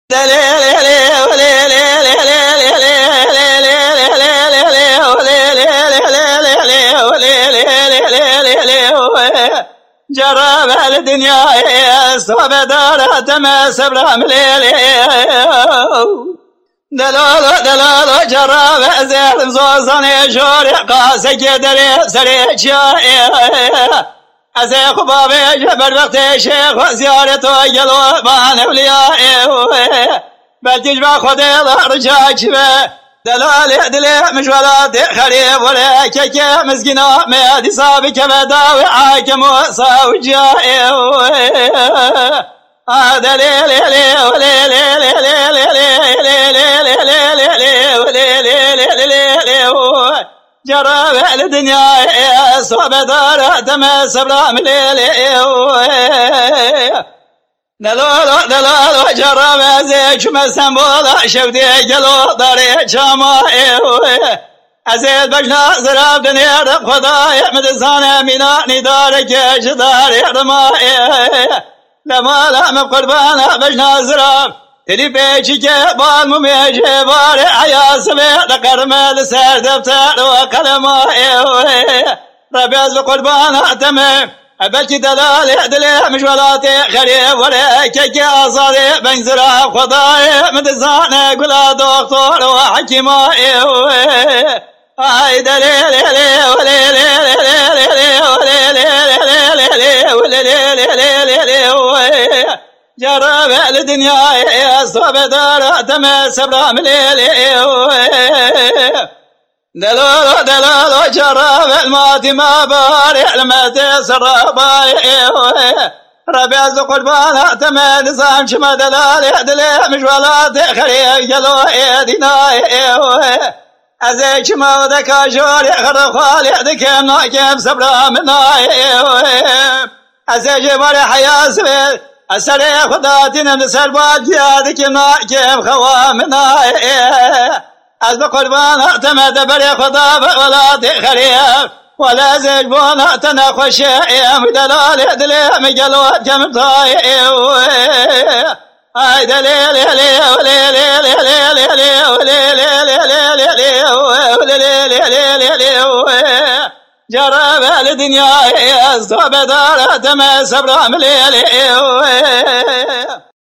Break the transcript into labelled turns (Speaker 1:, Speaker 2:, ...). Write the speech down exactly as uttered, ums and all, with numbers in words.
Speaker 1: جرب الدنيا صوب دار تمس براملي دلال دلال جرب زهر زوزني شوري قاسك دري سري شاي از خباب جبر وقت شیخ و زیارت و گلو بان اولیاء بلتج با خود رجاج و دلال دل مجولات خریب ولا کک مسکینا میادی صاحب که داوی حاکم و سوجای دلیل جرب الدنيا صوب دار تمس براملي دلال دلال جرب ازيك مسنبولا شودي قلو داري شامائي ازيد بجنا زراب دنيا رب خداي مدزانه ميناني دارك جداري رمائي لما لا مقربانا بجنا زراب تلي بيجي بال مميجي باري عيا سبيل قرمل سر دفتر وقلم ربيز بقربان اتمم بلكي دلالي دلي مجولاتي خريب ولا كيكي اصاري بنزرع خداي مدزاني قلا دكتور وحكيمائي هاي دليلي جرب الدنيا صوب دار تمس براملي دلال دلال جرب الماتي ما باري الماتي سراباي ربيز قربان تمد زام شما دلالي دلي مجولاتي خريب جلو ايديناي ازيك شما ودكا جوري خرب خالي دكيم ناكيم سبرامناي ازيك باري حيا سبيل أسرع خداتنا نسر باجيادك ناكيم خوامنا أزب قربان اعتمد بري خدا ولا تخريب ولا زجبون تنخوشي مدلال دلي مقلوات كم طايب هاي دليل لي ولي لي لي لي لي ولي لي لي لي جرب الدنيا صوب دار تمس براملي